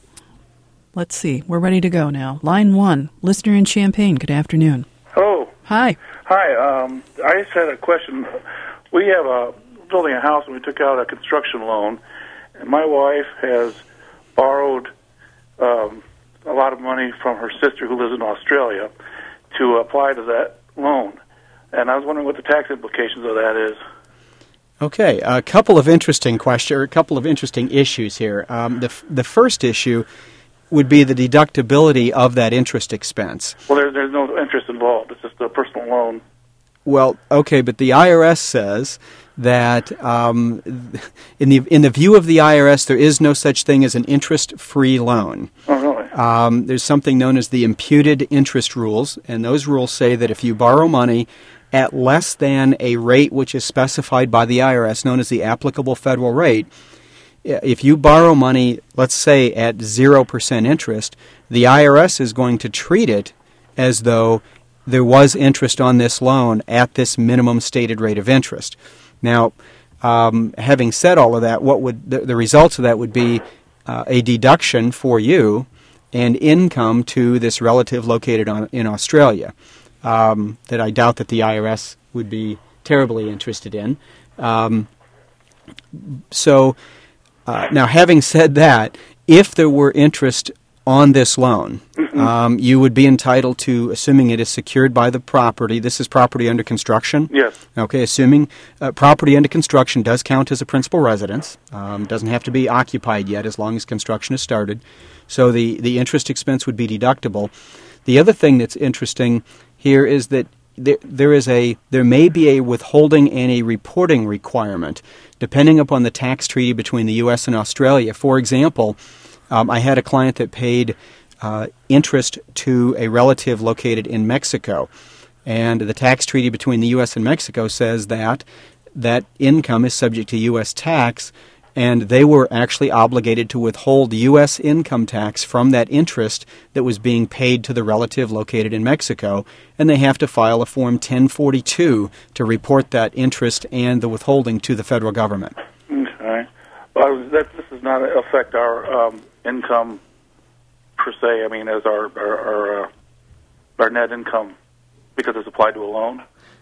let's see. We're ready to go now. Line one, listener in Champaign. Good afternoon. Hello. Hi. Hi. Um, I just had a question. We have a building a house, and we took out a construction loan. And my wife has borrowed um, a lot of money from her sister who lives in Australia to apply to that loan. And I was wondering what the tax implications of that is. Okay, a couple of interesting questions, a couple of interesting issues here. Um, the f- the first issue would be the deductibility of that interest expense. Well, there, there's no interest involved. It's just a personal loan. Well, okay, but the I R S says that um, in the in the view of the I R S, there is no such thing as an interest-free loan. Oh, really? Um, there's something known as the imputed interest rules, and those rules say that if you borrow money at less than a rate which is specified by the I R S, known as the applicable federal rate, if you borrow money, let's say at zero percent interest, the I R S is going to treat it as though there was interest on this loan at this minimum stated rate of interest. Now, um, having said all of that, what would the, the results of that would be uh, a deduction for you and income to this relative located on, in Australia um, that I doubt that the I R S would be terribly interested in. Um, so uh, now, having said that, if there were interest on this loan, mm-hmm. um, you would be entitled to, assuming it is secured by the property. This is property under construction? Yes. Okay, assuming uh, property under construction does count as a principal residence. Um, doesn't have to be occupied yet as long as construction is started. So the, the interest expense would be deductible. The other thing that's interesting here is that there, there is a there may be a withholding and a reporting requirement depending upon the tax treaty between the U S and Australia. For example, Um, I had a client that paid uh, interest to a relative located in Mexico, and the tax treaty between the U S and Mexico says that that income is subject to U S tax, and they were actually obligated to withhold U S income tax from that interest that was being paid to the relative located in Mexico, and they have to file a Form ten forty-two to report that interest and the withholding to the federal government. Okay. Well, that, this does not affect our um, income per se. I mean, as our our our, uh, our net income, because it's applied to a loan.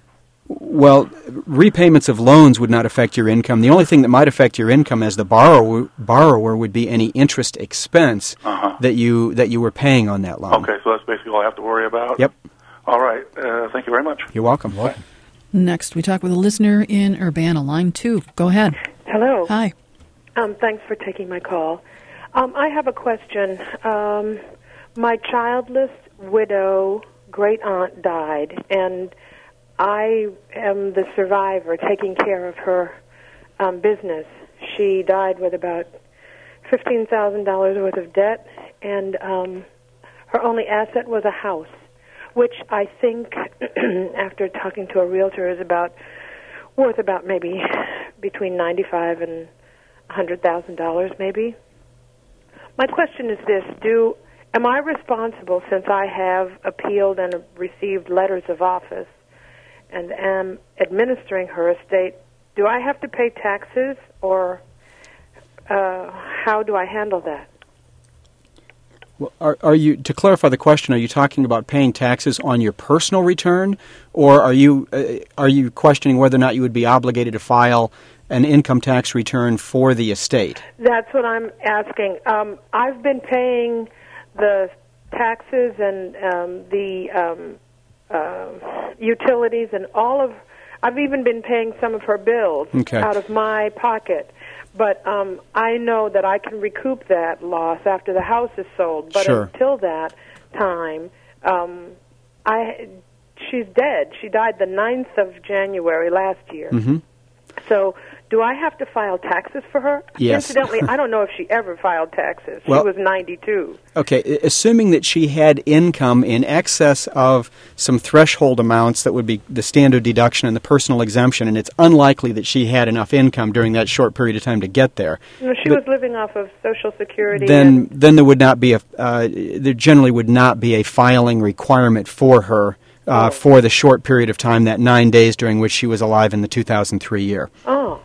Well, repayments of loans would not affect your income. The only thing that might affect your income as the borrower borrower would be any interest expense uh-huh. that you that you were paying on that loan. Okay, so that's basically all I have to worry about. Yep. All right. Uh, thank you very much. You're welcome. Bye. Next, we talk with a listener in Urbana, line two. Go ahead. Hello. Hi. Um, thanks for taking my call. Um, I have a question. Um, my childless widow great aunt died, and I am the survivor taking care of her um, business. She died with about fifteen thousand dollars worth of debt, and um, her only asset was a house, which I think, after talking to a realtor, is about worth about maybe between ninety-five and one hundred thousand dollars, maybe. My question is this: Do am I responsible, since I have appealed and received letters of office and am administering her estate? Do I have to pay taxes, or uh, how do I handle that? Well, are, are you, to clarify the question, are you talking about paying taxes on your personal return, or are you uh, are you questioning whether or not you would be obligated to file an income tax return for the estate? That's what I'm asking. Um, I've been paying the taxes and um, the um, uh, utilities and all of. I've even been paying some of her bills okay. out of my pocket. But um, I know that I can recoup that loss after the house is sold. But sure. until that time, um, I she's dead. She died the ninth of January last year. Mm-hmm. So do I have to file taxes for her? Yes. Incidentally, I don't know if she ever filed taxes. Well, she was ninety-two. Okay, assuming that she had income in excess of some threshold amounts that would be the standard deduction and the personal exemption, and it's unlikely that she had enough income during that short period of time to get there. No, she but was living off of Social Security. Then, and then there would not be a uh, there generally would not be a filing requirement for her uh, oh. for the short period of time, that nine days during which she was alive in the two thousand three year. Oh.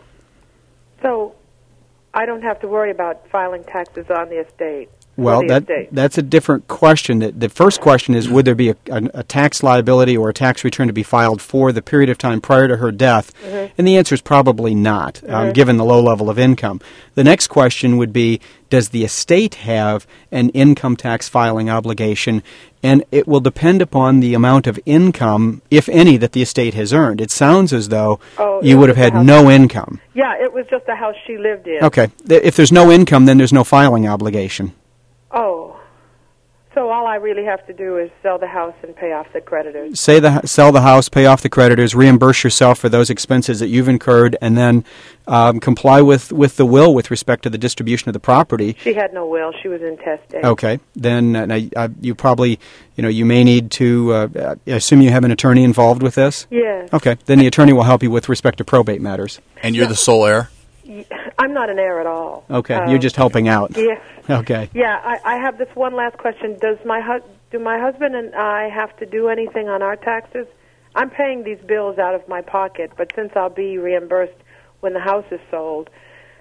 So I don't have to worry about filing taxes on the estate. Well, the that estate. that's a different question. The, the first question is, would there be a, a, a tax liability or a tax return to be filed for the period of time prior to her death? Mm-hmm. And the answer is probably not, mm-hmm. um, given the low level of income. The next question would be, does the estate have an income tax filing obligation? And it will depend upon the amount of income, if any, that the estate has earned. It sounds as though oh, you would have had no income. Yeah, it was just the house she lived in. Okay. If there's no income, then there's no filing obligation. Oh. So all I really have to do is sell the house and pay off the creditors. Say the sell the house, pay off the creditors, reimburse yourself for those expenses that you've incurred, and then um, comply with, with the will with respect to the distribution of the property. She had no will; she was intestate. Okay, then uh, now, uh, you probably, you know, you may need to. Uh, I assume you have an attorney involved with this. Yes. Okay, then the attorney will help you with respect to probate matters. And you're yeah. the sole heir? I'm not an heir at all. Okay, um, you're just helping out. Yes. Okay. Yeah, I, I have this one last question. Does my hu- do my husband and I have to do anything on our taxes? I'm paying these bills out of my pocket, but since I'll be reimbursed when the house is sold,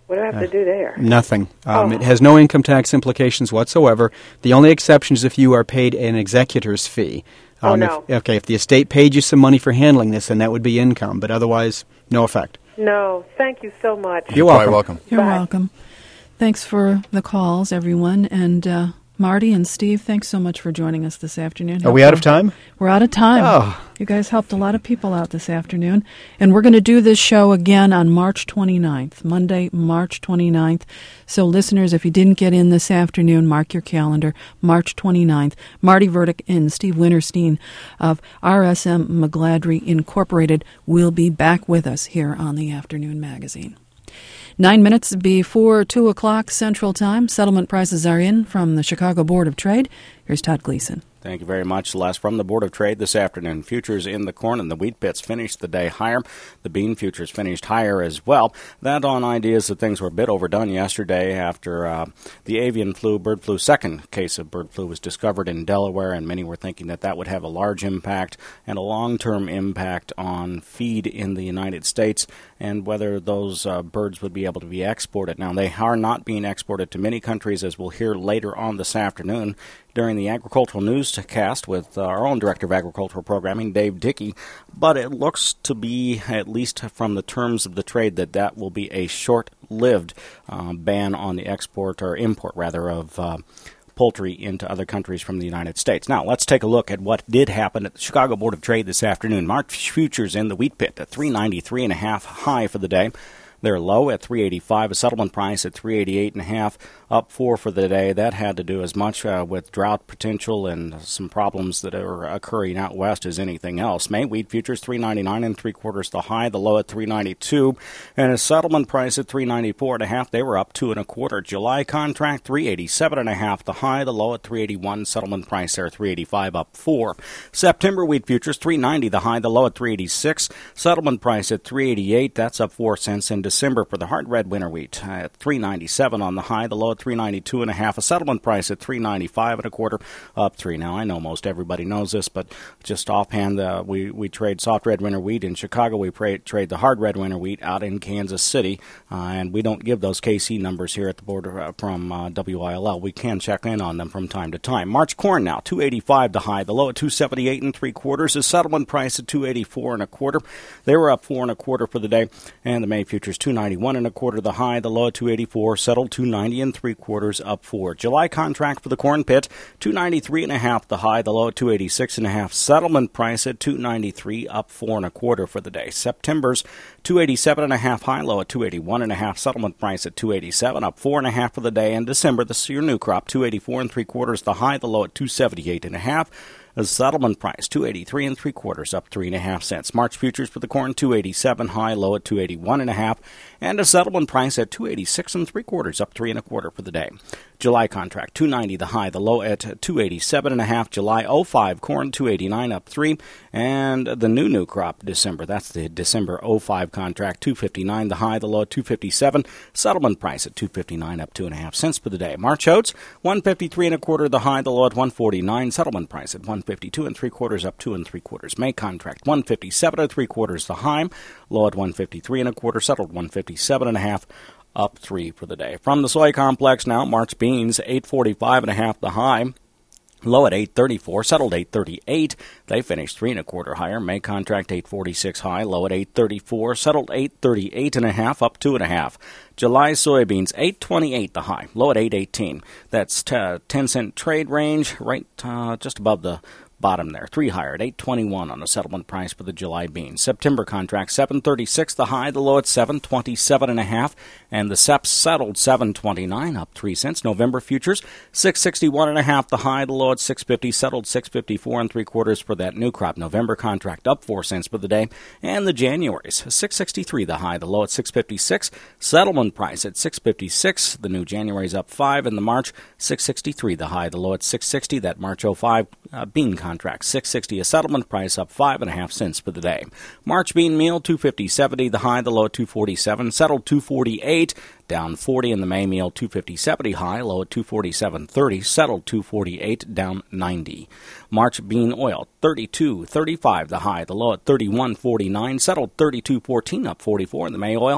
What do I have to do there? Nothing. Um, Oh. It has no income tax implications whatsoever. The only exception is if you are paid an executor's fee. Oh, Um, no. If, okay, if the estate paid you some money for handling this, then that would be income, but otherwise, no effect. No, thank you so much. You're welcome. You're welcome. Thanks for the calls, everyone. And uh, Marty and Steve, thanks so much for joining us this afternoon. Are we out of time? We're out of time. Oh. You guys helped a lot of people out this afternoon. And we're going to do this show again on March twenty-ninth, Monday, March twenty-ninth. So listeners, if you didn't get in this afternoon, mark your calendar, March twenty-ninth. Marty Verdick and Steve Winterstein of R S M McGladrey Incorporated will be back with us here on the Afternoon Magazine. Nine minutes before two o'clock Central Time, settlement prices are in from the Chicago Board of Trade. Here's Todd Gleason. Thank you very much, Celeste. From the Board of Trade this afternoon, futures in the corn and the wheat pits finished the day higher. The bean futures finished higher as well. That on ideas that things were a bit overdone yesterday after uh, the avian flu, bird flu, second case of bird flu was discovered in Delaware, and many were thinking that that would have a large impact and a long-term impact on feed in the United States and whether those uh, birds would be able to be exported. Now, they are not being exported to many countries, as we'll hear later on this afternoon during the agricultural newscast with our own Director of Agricultural Programming, Dave Dickey. But it looks to be, at least from the terms of the trade, that that will be a short-lived uh, ban on the export, or import, rather, of uh, poultry into other countries from the United States. Now, let's take a look at what did happen at the Chicago Board of Trade this afternoon. March futures in the wheat pit at three ninety-three and a half high for the day. They're low at three eighty-five, a settlement price at three eighty-eight and a half, up four for the day. That had to do as much uh, with drought potential and some problems that are occurring out west as anything else. May wheat futures three ninety-nine and three quarters the high, the low at three ninety-two, and a settlement price at three ninety-four and a half. They were up two and a quarter. July contract three eighty-seven and a half the high, the low at three eighty-one. Settlement price there three eighty-five, up four. September wheat futures three ninety the high, the low at three eighty-six. Settlement price at three eighty-eight. That's up four cents. In December for the hard red winter wheat at three ninety-seven on the high, the low at three ninety-two and a half. A settlement price at three ninety-five and a quarter, up three. Now I know most everybody knows this, but just offhand, uh, we we trade soft red winter wheat in Chicago. We pray, trade the hard red winter wheat out in Kansas City, uh, and we don't give those K C numbers here at the border uh, from uh, W I L L. We can check in on them from time to time. March corn now two eighty-five the high, the low at two seventy-eight and three quarters. A settlement price at two eighty-four and a quarter. They were up four and a quarter for the day, and the May futures two ninety-one and a quarter the high, the low at two eighty-four, settled two ninety and three quarters, up four. July contract for the corn pit two ninety-three and a half the high, the low at two eighty-six and a half. Settlement price at two ninety-three, up four and a quarter for the day. September's two eighty-seven and a half high, low at two eighty-one and a half. Settlement price at two eighty-seven, up four and a half for the day. And December, this year new crop two eighty-four and three quarters the high, the low at two seventy-eight and a half. The settlement price two eighty-three and three quarters, up three and a half cents. March futures for the corn two eighty-seven high, low at two eighty-one and a half, and a settlement price at two eighty-six and three quarters, up three and a quarter for the day. July contract two ninety the high, the low at two eighty-seven and a half. July oh five corn two eighty-nine, up three, and the new new crop December, that's the December oh five contract two fifty-nine the high, the low at two fifty-seven. Settlement price at two fifty-nine, up two and a half cents for the day. March oats one fifty-three and a quarter the high, the low at one forty-nine. Settlement price at one fifty-two and three quarters, up two and three quarters. May contract one fifty-seven and three quarters the high, low at one fifty-three and a quarter. Settled one fifty-seven and a half, up three for the day. From the soy complex now, March beans eight forty-five and a half the high, low at eight thirty-four, settled eight thirty-eight. They finished three and a quarter higher. May contract eight forty-six high, low at eight thirty-four, settled eight thirty-eight and a half, up two and a half. July soybeans eight twenty-eight the high, low at eight eighteen. That's t- ten cent trade range, right uh, just above the bottom there. Three higher at eight twenty-one on the settlement price for the July beans. September contract seven thirty-six the high, the low at seven twenty-seven and a half, and the S E P settled seven twenty-nine, up three cents. November futures six sixty-one and a half the high, the low at six fifty, settled six fifty-four and three quarters for that new crop. November contract up four cents for the day, and the January's six sixty-three the high, the low at six fifty-six, settlement price at six fifty-six. The new January's up five, and the March six sixty-three the high, the low at six sixty. That March oh five uh, bean contract. Contract six sixty, a settlement price, up five and a half cents for the day. March bean meal two fifty seventy, the high, the low at two forty-seven, settled two forty-eight, down forty in the May meal two fifty seventy high, low at two forty-seven thirty, settled two forty-eight, down ninety. March bean oil thirty-two thirty-five, the high, the low at thirty-one forty-nine, settled thirty-two fourteen, up forty-four in the May oil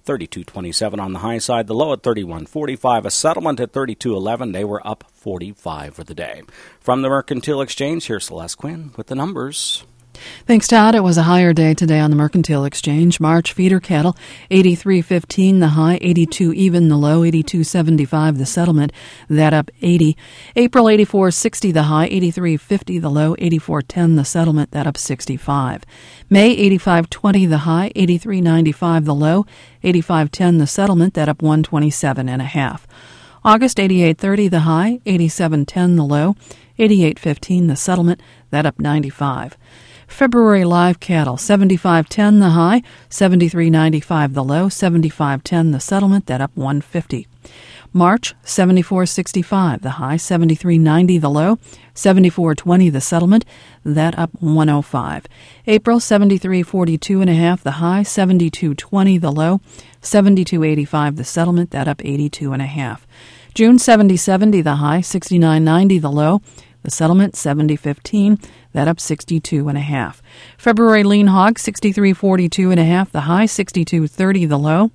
thirty-two twenty-seven on the high side, the low at thirty-one forty-five, a settlement at thirty-two eleven. They were up forty-five for the day. From the Mercantile Exchange, here's Celeste Quinn with the numbers. Thanks, Todd. It was a higher day today on the Mercantile Exchange. March feeder cattle, eighty-three fifteen the high, eighty-two even the low, eighty-two seventy-five the settlement, that up eighty. April, eighty-four sixty the high, eighty-three fifty the low, eighty-four ten the settlement, that up sixty-five. May, eighty-five twenty the high, eighty-three ninety-five the low, eighty-five ten the settlement, that up one twenty-seven and a half. August, eighty-eight thirty the high, eighty-seven ten the low, eighty-eight fifteen the settlement, that up ninety-five. February live cattle, seventy-five ten the high, seventy-three ninety-five the low, seventy-five ten the settlement, that up one fifty. March, seventy-four sixty-five the high, seventy-three ninety the low, seventy-four twenty the settlement, that up one oh five. April, seventy-three forty-two and a half the high, seventy-two twenty the low, seventy-two eighty-five the settlement, that up eighty-two and a half. June, seventy seventy the high, sixty-nine ninety the low, the settlement, seventy fifteen, that up sixty-two and a half. February lean hog, sixty-three forty-two and a half the high, sixty-two thirty the low.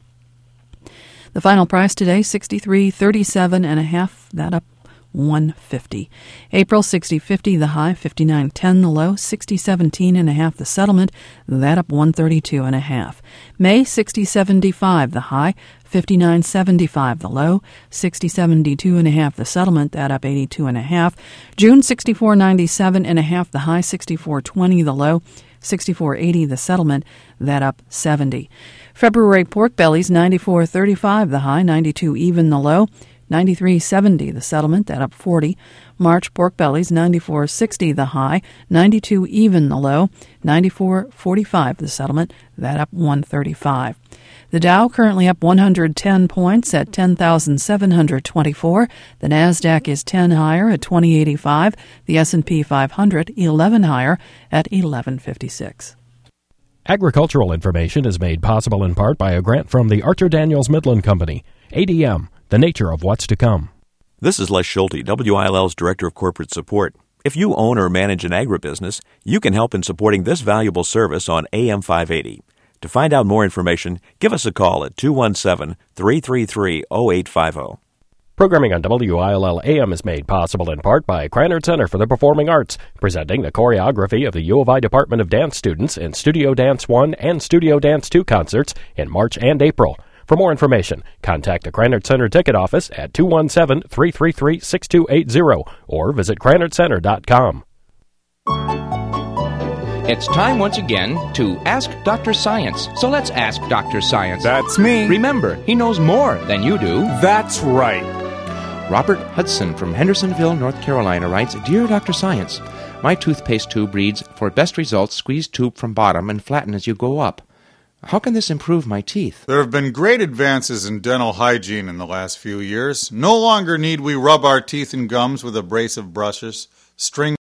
The final price today, sixty-three thirty-seven and a half, that up one fifty. April, sixty fifty the high, fifty-nine ten the low, sixty seventeen and a half the settlement, that up one thirty-two and a half. May, sixty seventy-five the high, fifty-nine seventy-five the low, sixty seventy-two and a half the settlement, that up eighty-two and a half. June, sixty-four ninety-seven and a half the high, sixty-four twenty the low, sixty-four eighty the settlement, that up seventy. February pork bellies, ninety-four thirty-five the high, ninety-two even the low, ninety-three seventy the settlement, that up forty. March pork bellies, ninety-four sixty the high, ninety-two even the low, ninety-four forty-five the settlement, that up one thirty-five. The Dow currently up one hundred ten points at ten thousand seven hundred twenty-four. The Nasdaq is ten higher at twenty eighty-five. The S and P five hundred eleven higher at eleven fifty-six. Agricultural information is made possible in part by a grant from the Archer Daniels Midland Company. A D M, the nature of what's to come. This is Les Schulte, W I L L's Director of Corporate Support. If you own or manage an agribusiness, you can help in supporting this valuable service on A M five eighty. To find out more information, give us a call at two one seven, three three three, zero eight five zero. Programming on W I L L A M is made possible in part by Krannert Center for the Performing Arts, presenting the choreography of the U of I Department of Dance students in Studio Dance one and Studio Dance two concerts in March and April. For more information, contact the Krannert Center ticket office at two one seven, three three three, six two eight zero or visit krannert center dot com. It's time once again to Ask Doctor Science. So let's ask Doctor Science. That's me. Remember, he knows more than you do. That's right. Robert Hudson from Hendersonville, North Carolina writes, Dear Doctor Science, my toothpaste tube reads, for best results, squeeze tube from bottom and flatten as you go up. How can this improve my teeth? There have been great advances in dental hygiene in the last few years. No longer need we rub our teeth and gums with abrasive brushes, string